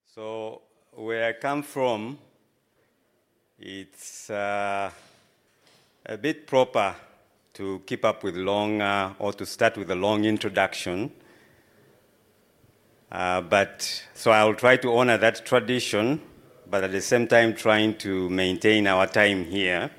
So where I come from, it's a bit proper to keep up with or to start with a long introduction. So I'll try to honor that tradition, but at the same time trying to maintain our time here.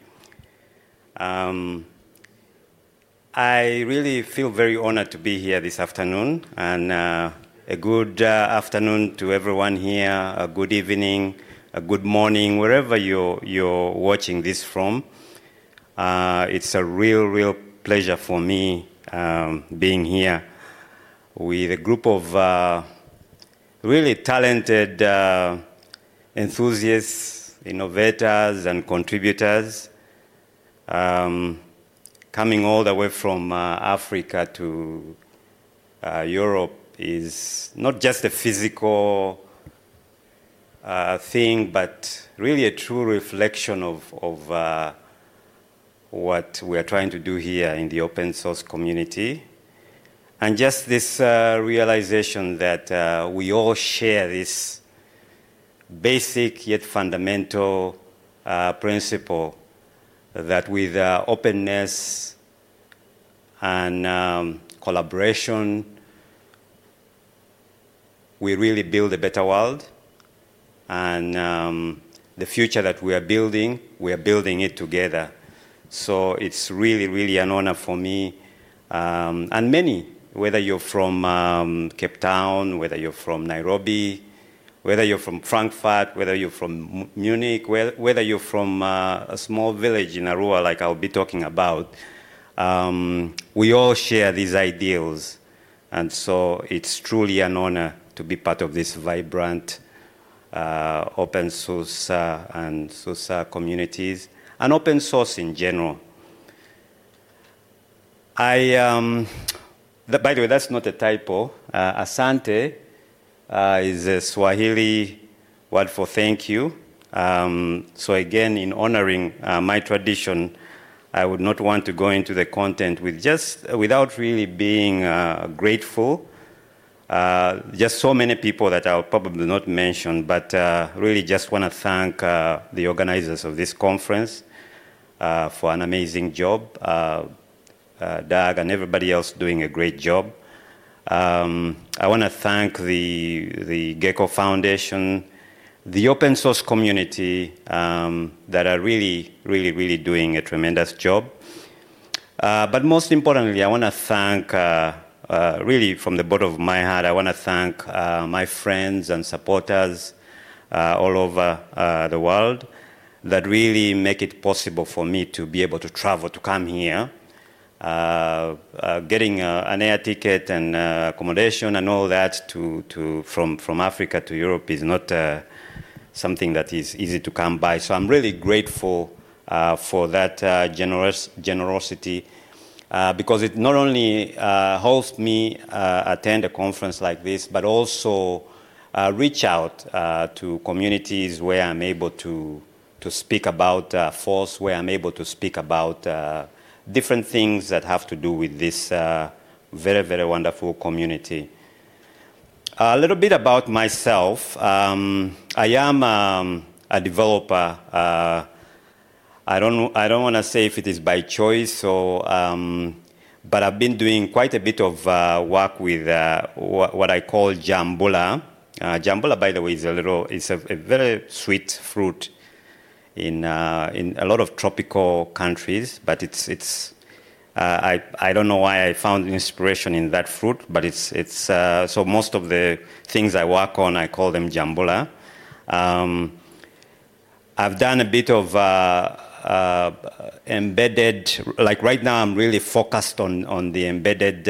I really feel very honored to be here this afternoon, and a good afternoon to everyone here, a good evening, a good morning, wherever you're watching this from. It's a real pleasure for me being here with a group of really talented enthusiasts, innovators, and contributors coming all the way from Africa to Europe. Is not just a physical thing, but really a true reflection of what we are trying to do here in the open source community. And just this realization that we all share this basic yet fundamental principle that with openness and collaboration, we really build a better world. And the future that we are building it together. So it's really an honor for me and many, whether you're from Cape Town, whether you're from Nairobi, whether you're from Frankfurt, whether you're from Munich, whether you're from a small village in Arua, like I'll be talking about, we all share these ideals. And so it's truly an honor to be part of this vibrant open source and SUSE communities, and open source in general. By the way, that's not a typo. Asante is a Swahili word for thank you. So again, in honoring my tradition, I would not want to go into the content without really being grateful. Just so many people that I'll probably not mention, but really just want to thank the organizers of this conference for an amazing job. Doug and everybody else doing a great job. I want to thank the Gecko Foundation, the open source community that are really doing a tremendous job. But most importantly, I want to thank, really from the bottom of my heart, I want to thank my friends and supporters all over the world that really make it possible for me to be able to travel, to come here. Getting an air ticket and accommodation and all that from Africa to Europe is not something that is easy to come by. So I'm really grateful for that generosity because it not only helps me attend a conference like this, but also reach out to communities where I'm able to speak about force, where I'm able to speak about different things that have to do with this very wonderful community. A little bit about myself. I am a developer. I don't want to say if it is by choice or, but I've been doing quite a bit of work with what I call Jambula. Jambula, by the way, is a very sweet fruit in a lot of tropical countries, but I don't know why I found inspiration in that fruit, but it's so most of the things I work on, I call them Jambula. I've done a bit of embedded, like right now I'm really focused on the embedded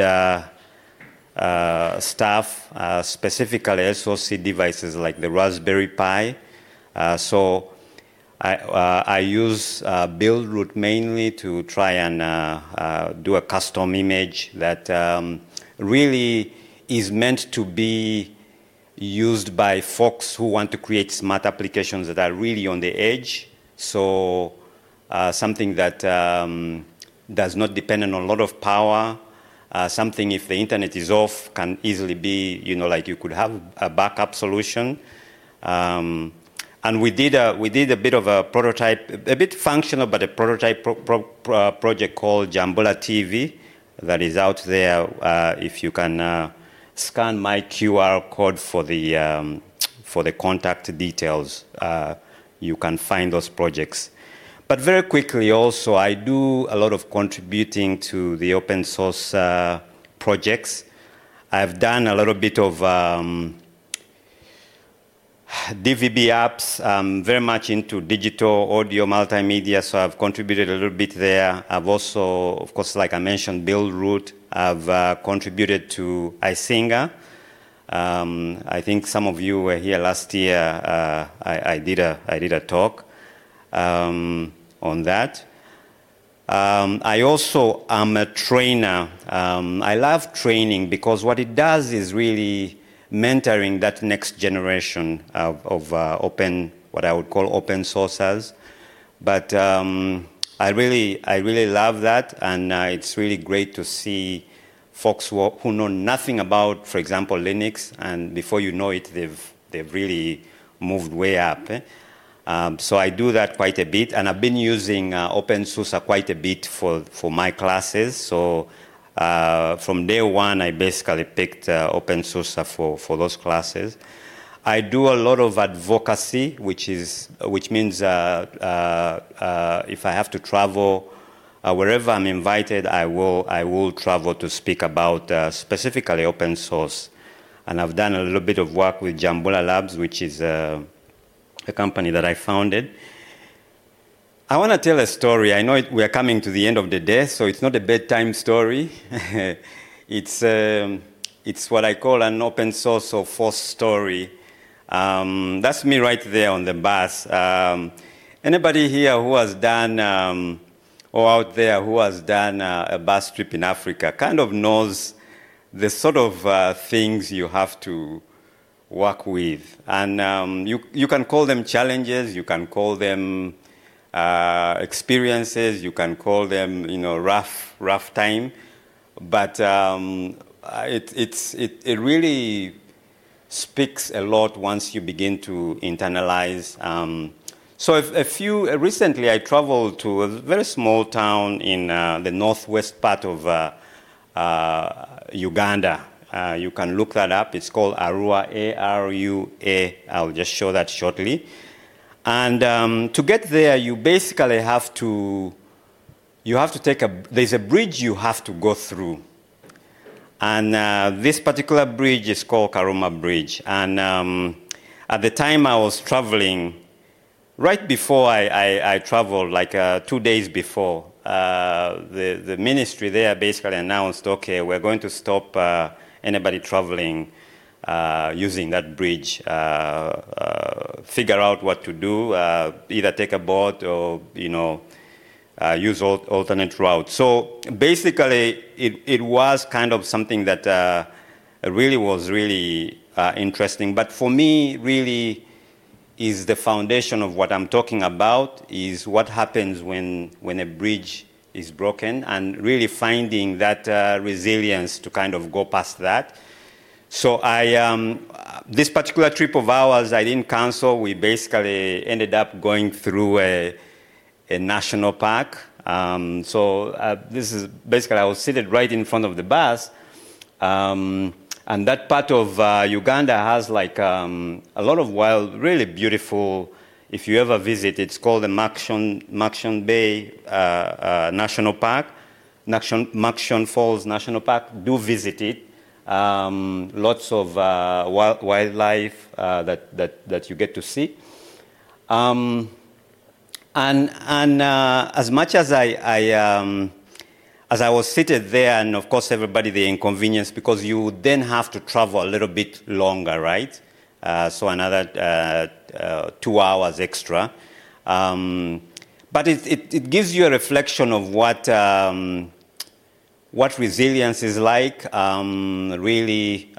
stuff, specifically SoC devices like the Raspberry Pi. So I use Buildroot mainly to try and do a custom image that really is meant to be used by folks who want to create smart applications that are really on the edge. So something that does not depend on a lot of power. Something, if the internet is off, can easily be, like you could have a backup solution. And we did a bit of a prototype, a bit functional, but a prototype project called Jambula TV that is out there. If you can scan my QR code for the contact details, you can find those projects. But very quickly also, I do a lot of contributing to the open source projects. I've done a little bit of DVB apps. I'm very much into digital audio multimedia, so I've contributed a little bit there. I've also, of course, like I mentioned, Buildroot. I've contributed to iSinger. I think some of you were here last year. I did a talk on that. I also am a trainer. I love training because what it does is really mentoring that next generation of open, what I would call open sourcers. But I really love that, and it's really great to see folks who know nothing about, for example, Linux, and before you know it, they've really moved way up. So I do that quite a bit, and I've been using OpenSUSE quite a bit for my classes. So from day one, I basically picked OpenSUSE for those classes. I do a lot of advocacy, which means if I have to travel wherever I'm invited, I will travel to speak about specifically open source. And I've done a little bit of work with Jambula Labs, which is a company that I founded. I want to tell a story. I know we're coming to the end of the day, so it's not a bedtime story. It's what I call an open source or force story. That's me right there on the bus. Anybody here who has done, or out there who has done a bus trip in Africa kind of knows the sort of things you have to work with. And you can call them challenges, you can call them experiences, you can call them, rough time. But it really speaks a lot once you begin to internalize. So recently I traveled to a very small town in the northwest part of Uganda. You can look that up. It's called Arua, A-R-U-A. I'll just show that shortly. And to get there, you basically have to there's a bridge you have to go through. And this particular bridge is called Karuma Bridge. And at the time I was traveling, right before I traveled, like 2 days before, the ministry there basically announced, okay, we're going to stop anybody traveling using that bridge. Figure out what to do, either take a boat or, use alternate routes. So basically, it was kind of something that really was interesting. But for me, really, is the foundation of what I'm talking about, is what happens when a bridge is broken, and really finding that resilience to kind of go past that. So this particular trip of ours, I didn't cancel. We basically ended up going through a national park. This is basically, I was seated right in front of the bus. And that part of Uganda has like a lot of wild, really beautiful, if you ever visit, it's called the Murchison Bay National Park, Murchison Falls National Park. Do visit it. Lots of wildlife that you get to see. And as much as I was seated there, and of course everybody the inconvenience, because you then have to travel a little bit longer, right? So another 2 hours extra. But it gives you a reflection of what resilience is like, really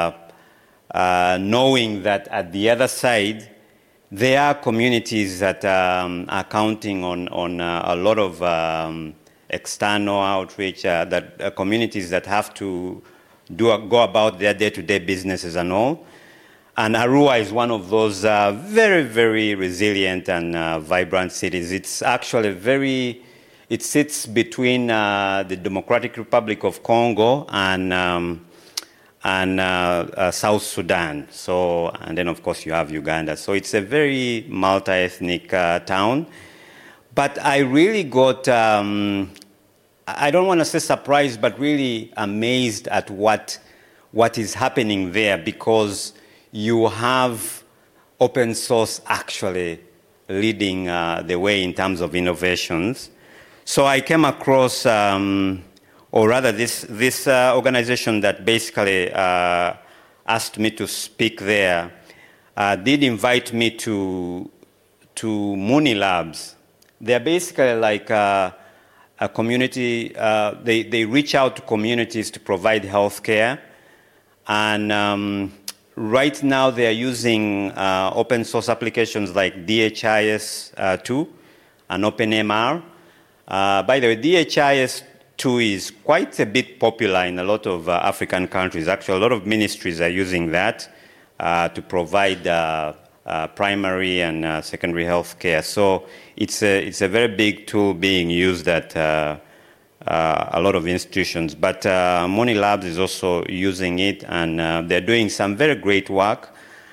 knowing that at the other side, there are communities that are counting on a lot of external outreach, communities that have to go about their day-to-day businesses and all. And Arua is one of those very, very resilient and vibrant cities. It's actually it sits between the Democratic Republic of Congo and South Sudan. So, and then of course you have Uganda. So it's a very multi-ethnic town. But I really got, I don't want to say surprised, but really amazed at what is happening there, because you have open source actually leading the way in terms of innovations. So I came across, or rather this organization that basically asked me to speak there did invite me to Muni Labs. They're basically like a community, they reach out to communities to provide healthcare. And right now they are using open source applications like DHIS2 and OpenMR. By the way, DHIS2 is quite a bit popular in a lot of African countries. Actually, a lot of ministries are using that to provide primary and secondary health care. So it's a very big tool being used at a lot of institutions. But Muni Labs is also using it, and they're doing some very great work.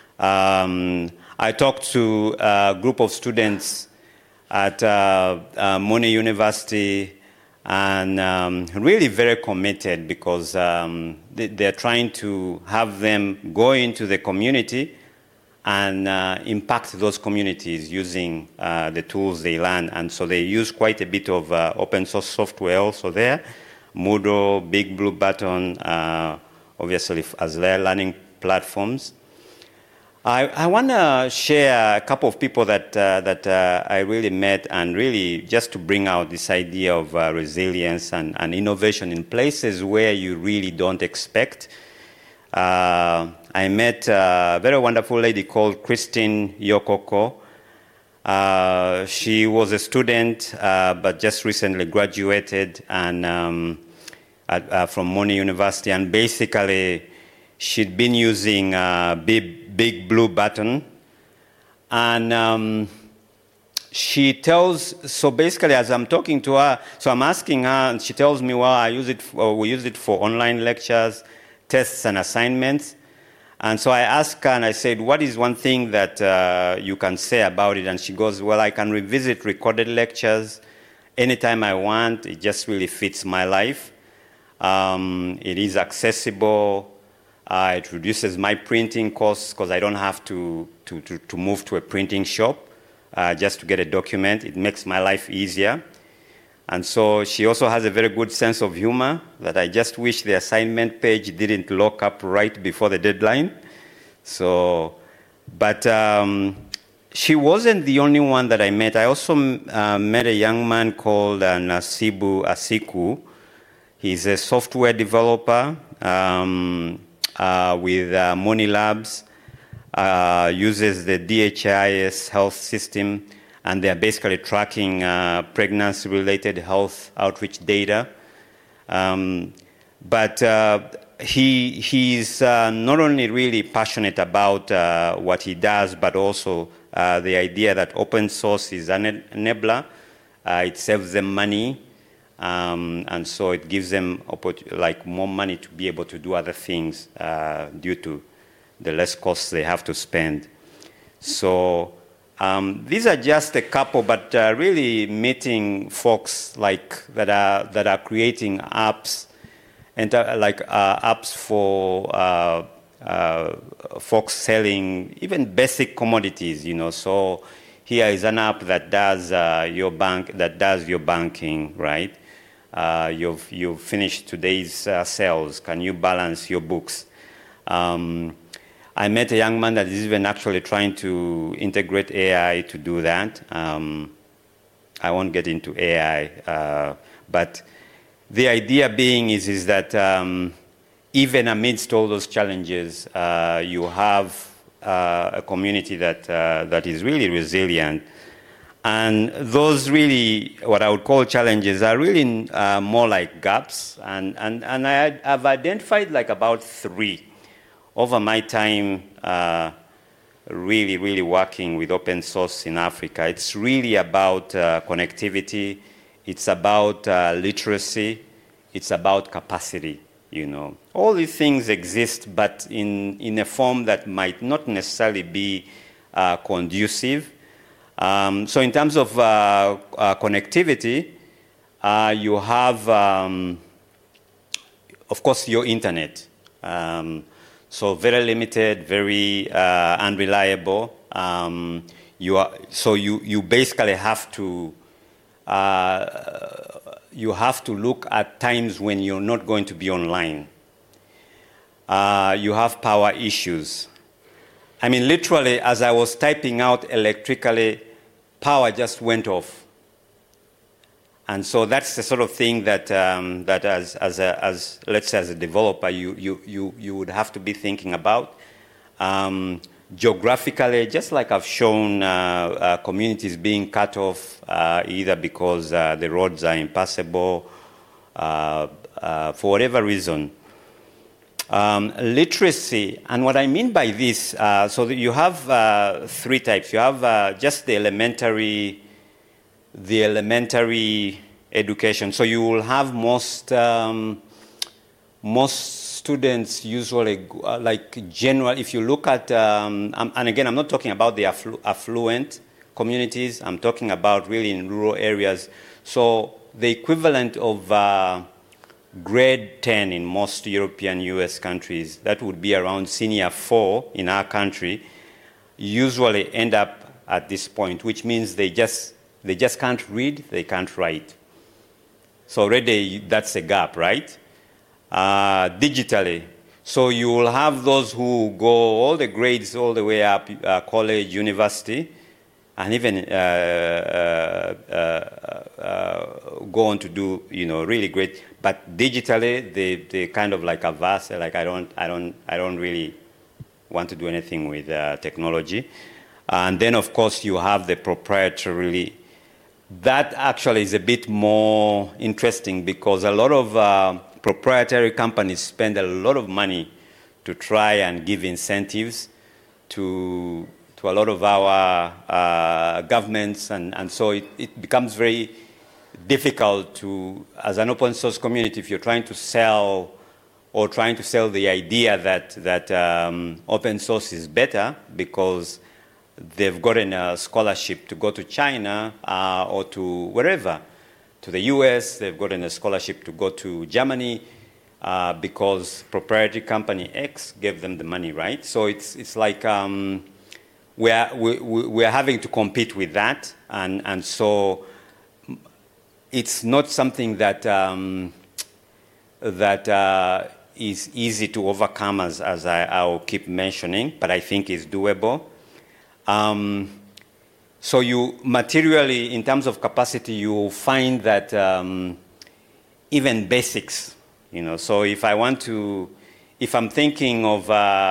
I talked to a group of students at Muni University, and really very committed, because they're trying to have them go into the community and impact those communities using the tools they learn. And so they use quite a bit of open source software also there. Moodle, Big Blue Button, obviously as their learning platforms. I want to share a couple of people that I really met, and really just to bring out this idea of resilience and innovation in places where you really don't expect. I met a very wonderful lady called Christine Yokoko. She was a student, but just recently graduated and from Muni University, and basically she'd been using Big Blue Button. And she tells, so basically as I'm talking to her, so I'm asking her, and she tells me, well, we use it for online lectures, tests and assignments. And so I asked her, and I said, what is one thing that you can say about it? And she goes, well, I can revisit recorded lectures anytime I want. It just really fits my life. It is accessible. It reduces my printing costs, because I don't have to move to a printing shop just to get a document. It makes my life easier. And so she also has a very good sense of humor, that I just wish the assignment page didn't lock up right before the deadline. So, but she wasn't the only one that I met. I also met a young man called Nasibu Asiku. He's a software developer with Muni Labs, uses the DHIS health system, and they're basically tracking pregnancy-related health outreach data. But he's not only really passionate about what he does, but also the idea that open source is an enabler. It saves them money, and so it gives them more money to be able to do other things due to the less costs they have to spend. So these are just a couple, but really meeting folks that are creating apps, and apps for folks selling even basic commodities. So here is an app that does your banking, right? You've finished today's sales. Can you balance your books? I met a young man that is even actually trying to integrate AI to do that. I won't get into AI, but the idea being is that even amidst all those challenges, you have a community that is really resilient. And those really, what I would call challenges, are really more like gaps. And I've identified about three. over my time really working with open source in Africa, it's really about connectivity, it's about literacy, it's about capacity, you know. All these things exist, but in a form that might not necessarily be conducive. So in terms of connectivity, you have, of course, your internet. So very limited, very unreliable. You basically have to look at times when you're not going to be online. You have power issues. I mean, literally, as I was typing out electrically, power just went off. And so that's the sort of thing that as let's say as a developer, you would have to be thinking about. Geographically, just like I've shown, communities being cut off either because the roads are impassable for whatever reason. Literacy, and what I mean by this, so that you have three types. You have just the elementary education. So you will have most students usually like general. If you look at, and again, I'm not talking about the affluent communities. I'm talking about really in rural areas. So the equivalent of grade 10 in most European US countries, that would be around senior 4 in our country, usually end up at this point, which means they just can't read, they can't write. So already that's a gap, right? Digitally. So you will have those who go all the grades all the way up, college, university, and even go on to do, you know, really great. But digitally, they kind of like averse, like I don't really want to do anything with technology. And then, of course, you have the proprietary. That actually is a bit more interesting because a lot of proprietary companies spend a lot of money to try and give incentives to a lot of our governments, and so it becomes very difficult to, as an open source community, if you're trying to sell the idea that open source is better because they've gotten a scholarship to go to China or to wherever, to the US, they've gotten a scholarship to go to Germany because proprietary company X gave them the money, right? So it's like we're having to compete with that, and so it's not something that is easy to overcome, as I'll keep mentioning, but I think is doable. So you materially, in terms of capacity, you find that even basics, you know, so if I'm thinking of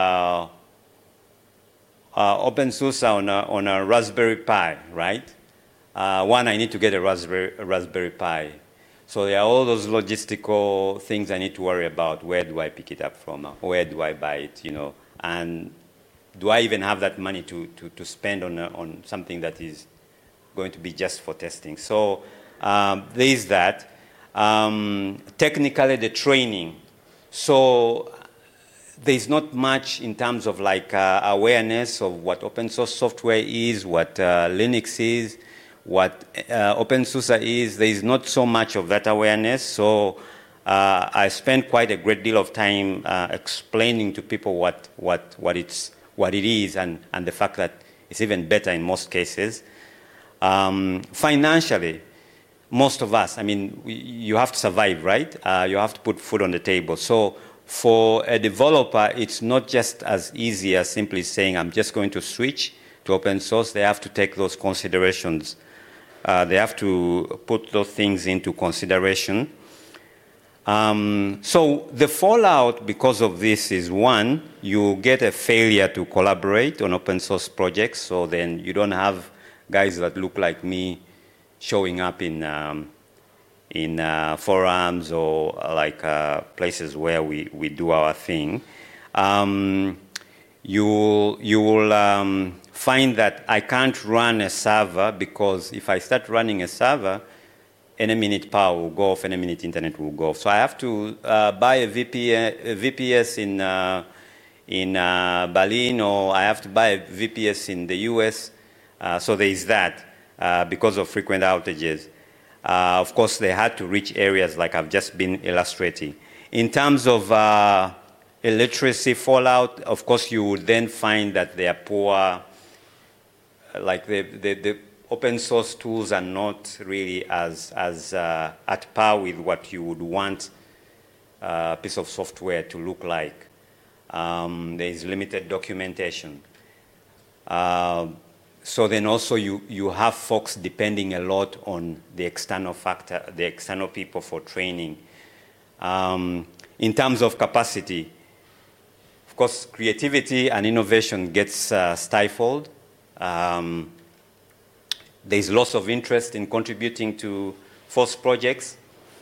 open source on a Raspberry Pi, right? One, I need to get a Raspberry Pi. So there are all those logistical things I need to worry about. Where do I pick it up from? Where do I buy it, you know? And do I even have that money to spend on something that is going to be just for testing? So there is that. Technically, the training. So there's not much in terms of like awareness of what open source software is, what Linux is, what OpenSUSE is. There is not so much of that awareness. So I spend quite a great deal of time explaining to people what it is, and the fact that it's even better in most cases. Financially, most of us, I mean, you have to survive, right? You have to put food on the table. So for a developer, it's not just as easy as simply saying, I'm just going to switch to open source. They have to take those considerations. They have to put those things into consideration. So the fallout because of this is, one, you get a failure to collaborate on open source projects, so then you don't have guys that look like me showing up in forums or like places where we do our thing. you will find that I can't run a server, because if I start running a server, any minute power will go off, any minute internet will go off. So I have to buy a VPS in Berlin, or I have to buy a VPS in the US. So there is that because of frequent outages. Of course, they had to reach areas like I've just been illustrating. In terms of illiteracy fallout, of course, you would then find that they are poor, like the open source tools are not really as at par with what you would want a piece of software to look like. There is limited documentation. So then also you have folks depending a lot on the external factor, the external people for training. In terms of capacity, of course, creativity and innovation gets stifled. There's loss of interest in contributing to FOSS projects.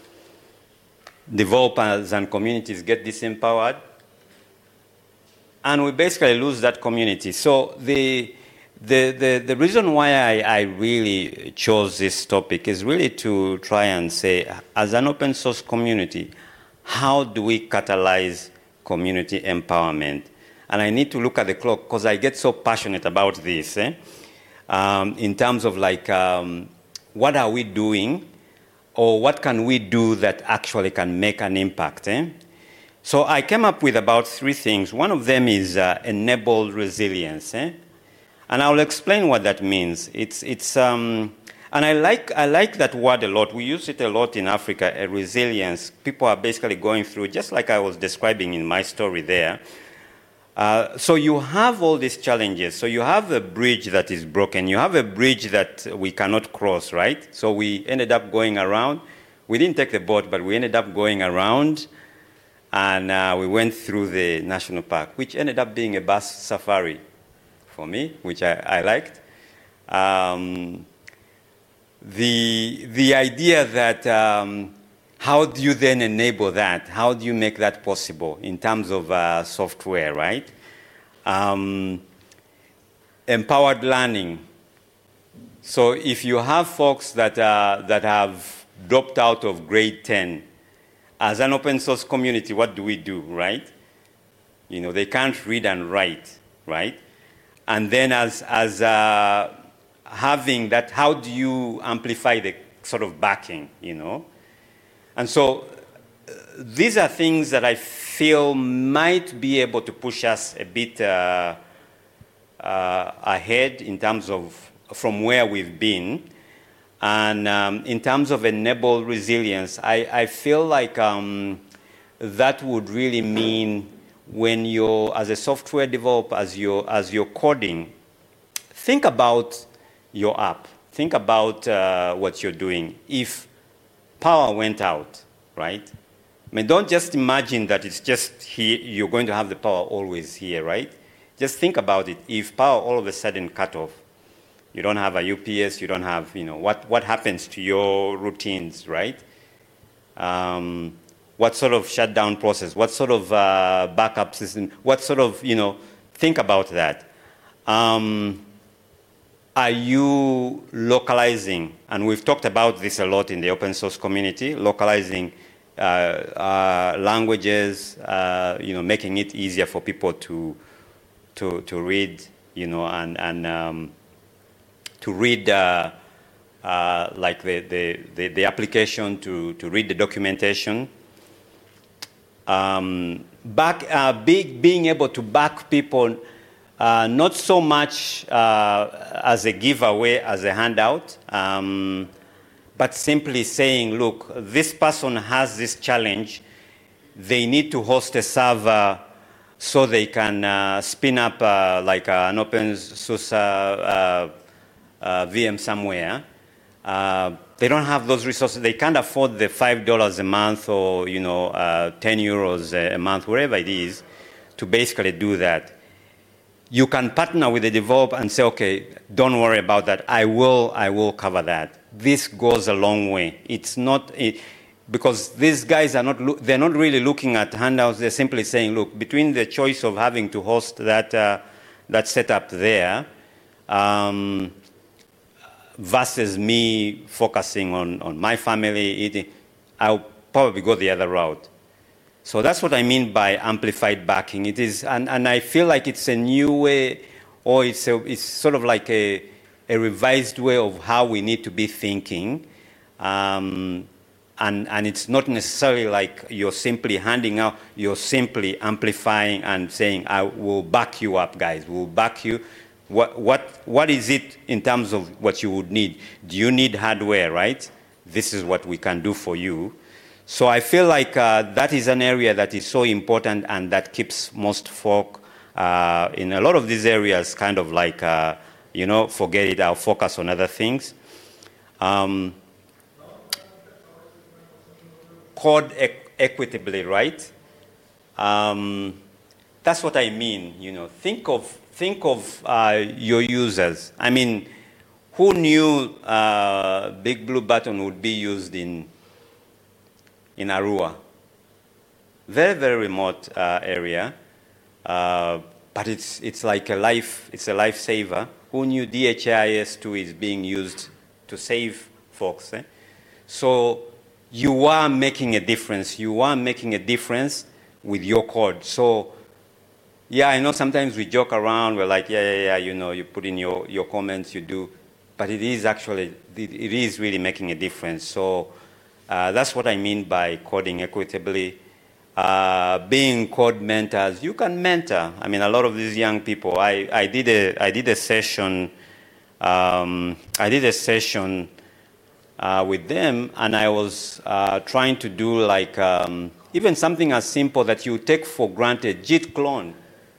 Developers and communities get disempowered. And we basically lose that community. So the reason why I really chose this topic is really to try and say, as an open source community, how do we catalyze community empowerment? And I need to look at the clock because I get so passionate about this. In terms of like, what are we doing, or what can we do that actually can make an impact? So I came up with about 3 things. One of them is enable resilience, and I'll explain what that means. And I like that word a lot. We use it a lot in Africa. Resilience. People are basically going through, just like I was describing in my story there. So you have all these challenges. So you have a bridge that is broken. You have a bridge that we cannot cross, right? So we ended up going around. We didn't take the boat, but we ended up going around, and we went through the national park, which ended up being a bus safari for me, which I liked. The idea that how do you then enable that? How do you make that possible in terms of software, right? Empowered learning. So if you have folks that have dropped out of grade 10, as an open source community, what do we do, right? You know, they can't read and write, right? And then as having that, how do you amplify the sort of backing, you know? And so these are things that I feel might be able to push us a bit ahead in terms of from where we've been. And in terms of enable resilience, I feel like that would really mean when you're, as a software developer, as you're coding, think about your app. Think about what you're doing. If power went out, right? I mean, don't just imagine that it's just here, you're going to have the power always here, right? Just think about it. If power all of a sudden cut off, you don't have a UPS, you don't have, you know, what happens to your routines, right? What sort of shutdown process? What sort of backup system? What sort of, you know, think about that. Are you localizing? And we've talked about this a lot in the open source community, localizing languages, you know, making it easier for people to read, you know, and to read like the application, to read the documentation. Being able to back people, not so much as a giveaway, as a handout, but simply saying, look, this person has this challenge. They need to host a server so they can spin up like an open source VM somewhere. They don't have those resources. They can't afford the $5 a month or, you know, 10 euros a month, wherever it is, to basically do that. You can partner with the developer and say, okay, don't worry about that. I will cover that. This goes a long way. It's not, because these guys are they're not really looking at handouts. They're simply saying, look, between the choice of having to host that setup there versus me focusing on my family eating, I'll probably go the other route. So that's what I mean by amplified backing. It is, and I feel like it's a new way, or it's sort of like a revised way of how we need to be thinking. And it's not necessarily like you're simply handing out, you're simply amplifying and saying, I will back you up, guys, we'll back you. What is it in terms of what you would need? Do you need hardware, right? This is what we can do for you. So I feel like that is an area that is so important and that keeps most folk in a lot of these areas kind of like, forget it, I'll focus on other things. Code equitably, right? That's what I mean, think of your users. I mean, who knew Big Blue Button would be used in Arua? Very, very remote area, but it's like a lifesaver. Who knew DHIS2 is being used to save folks? So you are making a difference. You are making a difference with your code. So yeah, I know sometimes we joke around. We're like, yeah, you put in your comments, you do, but it is really making a difference. So that's what I mean by coding equitably. Being code mentors, you can mentor. I mean, a lot of these young people. I did a session. With them, and I was trying to do like even something as simple that you take for granted: Git clone,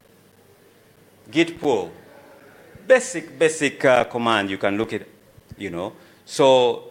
Git pull, basic command. You can look at, So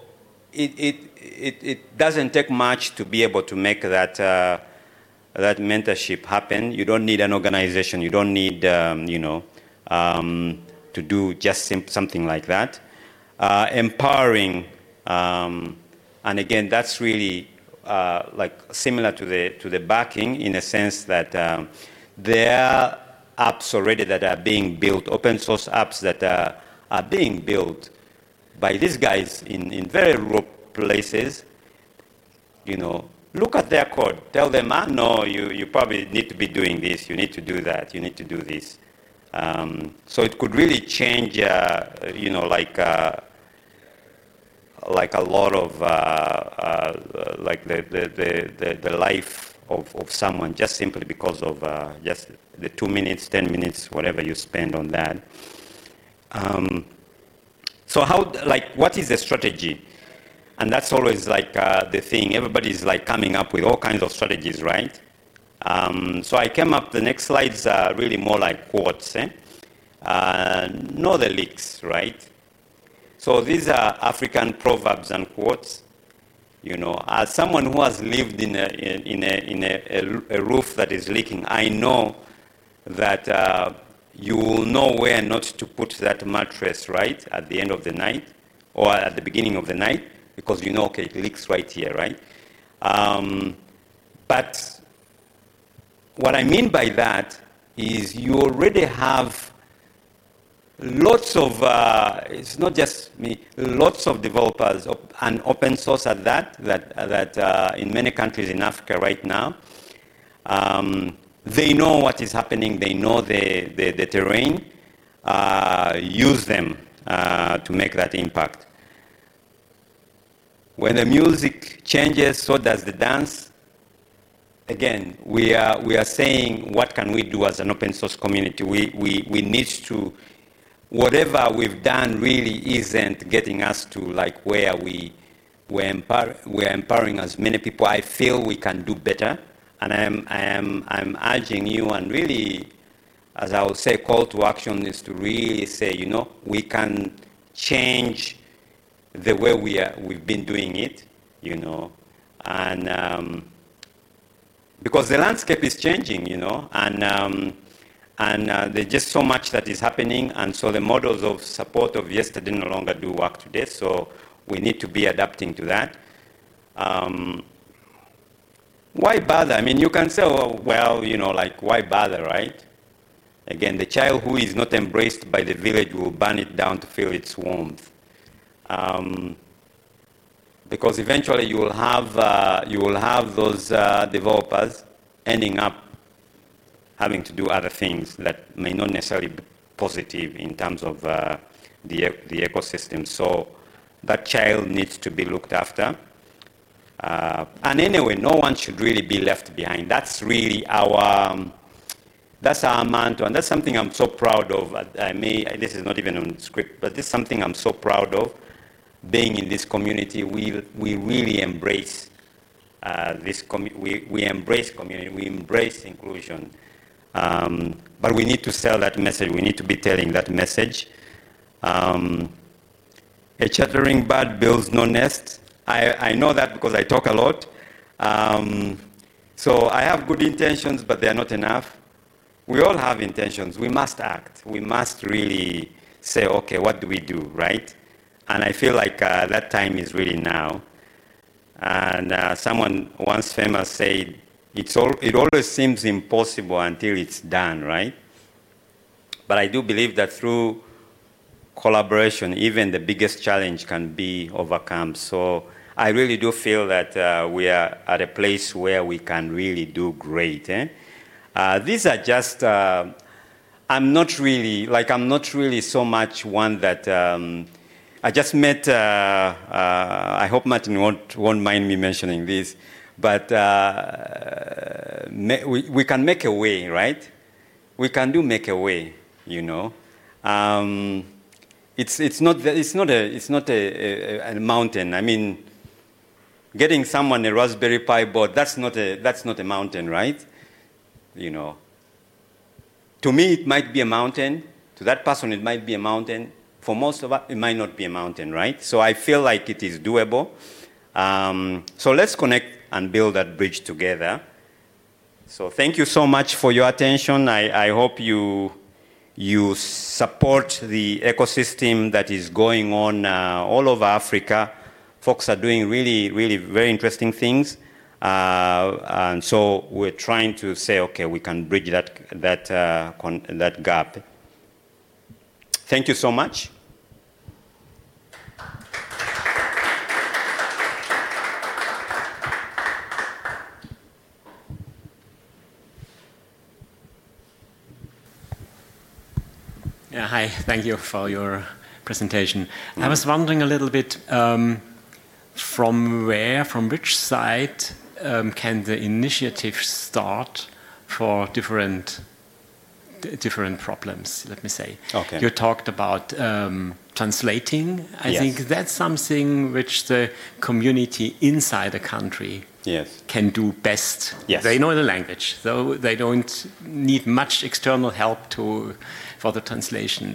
it doesn't take much to be able to make that mentorship happen. You don't need an organization. You don't need to do just something like that. Empowering, and again, that's really like similar to the backing in a sense that there are apps already that are being built, open source apps that are being built by these guys in very rural places. Look at their code. Tell them, no, you probably need to be doing this. You need to do that. You need to do this. So it could really change, like a lot of like the life of someone, just simply because of just the 2 minutes, 10 minutes, whatever you spend on that. So what is the strategy? And that's always like the thing. Everybody's like coming up with all kinds of strategies, right? So I came up, the next slides are really more like quotes. Know the leaks, right? So these are African proverbs and quotes. As someone who has lived in a roof that is leaking, I know that you will know where not to put that mattress, right, at the end of the night or at the beginning of the night, because okay, it leaks right here, right? But what I mean by that is you already have lots of, it's not just me, lots of developers and open source at that in many countries in Africa right now. They know what is happening. They know the terrain. Use them to make that impact. When the music changes, so does the dance. Again, we are saying, what can we do as an open source community? We need to, whatever we've done really isn't getting us to like where we're empowering as many people. I feel we can do better, and I'm urging you, and really, as I would say, call to action is to really say, we can change the way we've been doing it, and because the landscape is changing, and there's just so much that is happening, and so the models of support of yesterday no longer do work today, so we need to be adapting to that. why bother? I mean, you can say, oh, well, you know, like, why bother, right? Again, the child who is not embraced by the village will burn it down to feel its warmth. Because eventually you will have those developers ending up having to do other things that may not necessarily be positive in terms of the ecosystem. So that child needs to be looked after. And anyway, no one should really be left behind. That's really that's our mantra, and that's something I'm so proud of. This is not even on the script, but this is something I'm so proud of. Being in this community, we really embrace we embrace community, we embrace inclusion. But we need to sell that message. We need to be telling that message. A chattering bird builds no nest. I know that because I talk a lot. So I have good intentions, but they're not enough. We all have intentions. We must act. We must really say, okay, what do we do, right? And I feel like that time is really now. And someone once famous said, it always seems impossible until it's done, right? But I do believe that through collaboration, even the biggest challenge can be overcome. So I really do feel that we are at a place where we can really do great. These are just, I'm not really so much one that, I just met, I hope Martin won't mind me mentioning this, but we can make a way, right? We can make a way, you know. It's not a mountain. I mean, getting someone a Raspberry Pi board, that's not a mountain, right? You know. To me, it might be a mountain. To that person, it might be a mountain. For most of us, it might not be a mountain, right? So I feel like it is doable. So let's connect and build that bridge together. So thank you so much for your attention. I hope you support the ecosystem that is going on all over Africa. Folks are doing really, really very interesting things. And so we're trying to say, okay, we can bridge that gap. Thank you so much. Yeah, hi, thank you for your presentation. I was wondering a little bit from which side can the initiative start for different problems, let me say. Okay. You talked about translating. I think that's something which the community inside the country can do best. Yes. They know the language, so they don't need much external help for the translation.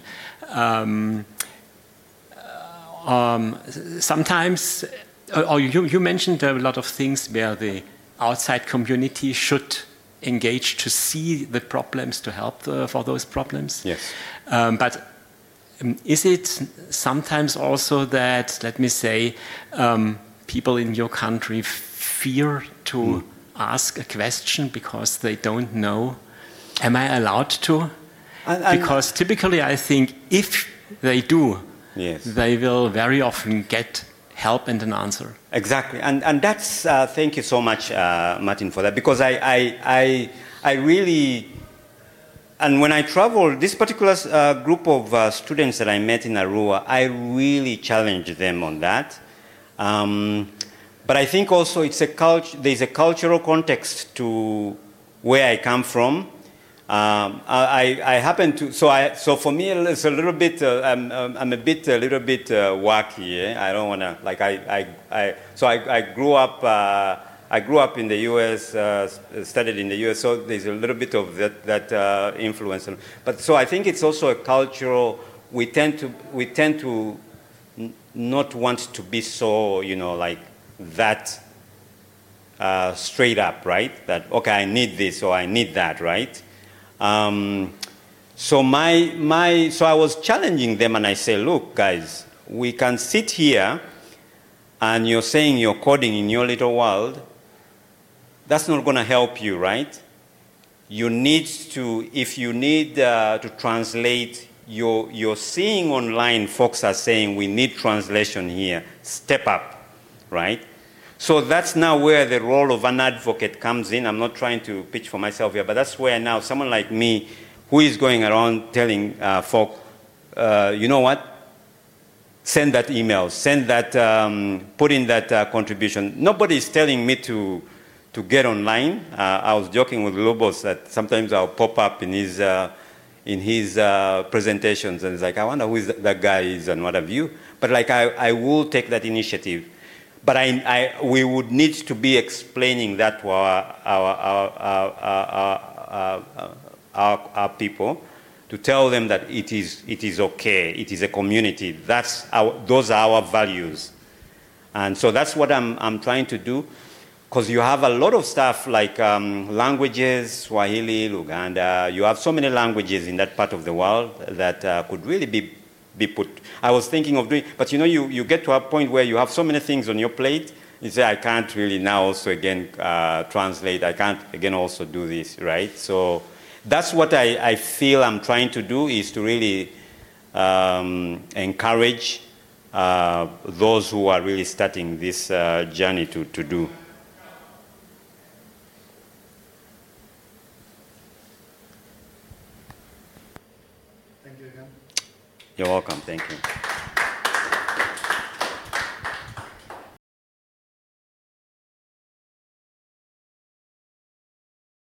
Sometimes, or you mentioned a lot of things where the outside community should engage to see the problems, to help for those problems. Yes. But is it sometimes also that, let me say, people in your country fear to ask a question because they don't know, am I allowed to? Because typically I think if they do, they will very often get help and an answer. Exactly, and that's thank you so much, Martin, for that, because I really, and when I travel, this particular group of students that I met in Arua, I really challenged them on that. But I think also there's a cultural context to where I come from. I happen to, so for me it's a little bit, I'm a little bit wacky. I don't want to, so I grew up in the U.S., studied in the U.S., so there's a little bit of that influence. But so I think it's also a cultural, we tend to not want to be so, like that straight up, right? That, okay, I need this or I need that, right? So I was challenging them and I say, look, guys, we can sit here and you're saying you're coding in your little world, that's not going to help you, right? You need to, if you need to translate, you're seeing online folks are saying we need translation here, step up, right? So that's now where the role of an advocate comes in. I'm not trying to pitch for myself here, but that's where now someone like me who is going around telling folk, you know what? Send that email, send that, put in that contribution. Nobody is telling me to get online. I was joking with Lobos that sometimes I'll pop up in his presentations, and it's like, I wonder who that guy is and what have you. But like, I will take that initiative. But we would need to be explaining that to our people, to tell them that it is okay, it is a community. Those are our values, and so that's what I'm trying to do. Because you have a lot of stuff like languages, Swahili, Luganda. You have so many languages in that part of the world that could really be put. I was thinking of doing, but you know, you get to a point where you have so many things on your plate. You say, I can't really now also again translate. I can't again also do this, right? So that's what I feel I'm trying to do, is to really encourage those who are really starting this journey to do. Thank you again. You're welcome. Thank you.